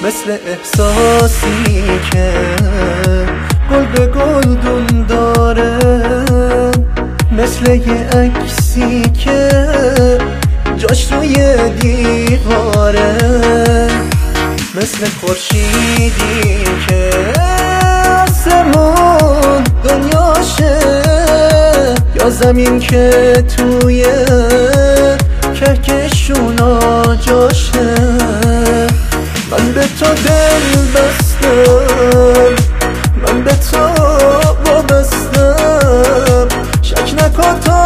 مثل احساسی که گل به گلدون داره، مثل یه عکسی که جاش روی دیواره، مثل خورشیدی که آسمون دنیاشه، یا زمین که توی کهکشونا جاشه. من به تو دل بستم، من به تو وابستم، شک نکن تا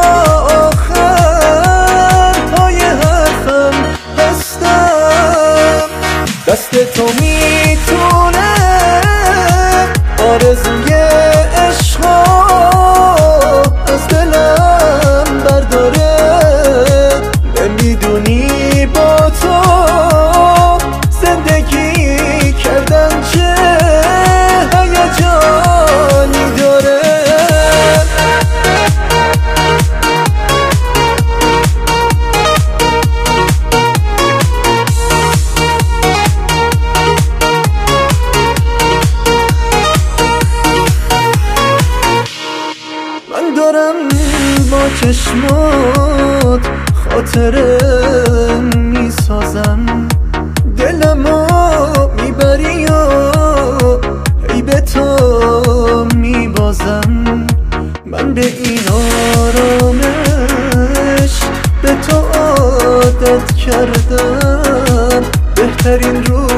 آخر پای حرفم هستم. دست تو میتونه آرزوی عشقا از دلم برداره، نمیدونی با تو زندگی کردن چه هیجانی داره. من دارم با چشمات خاطره میسازم، دلمو میبری و ای به تو میبازم. من به این آرامش به تو عادت کردم، بهترین روز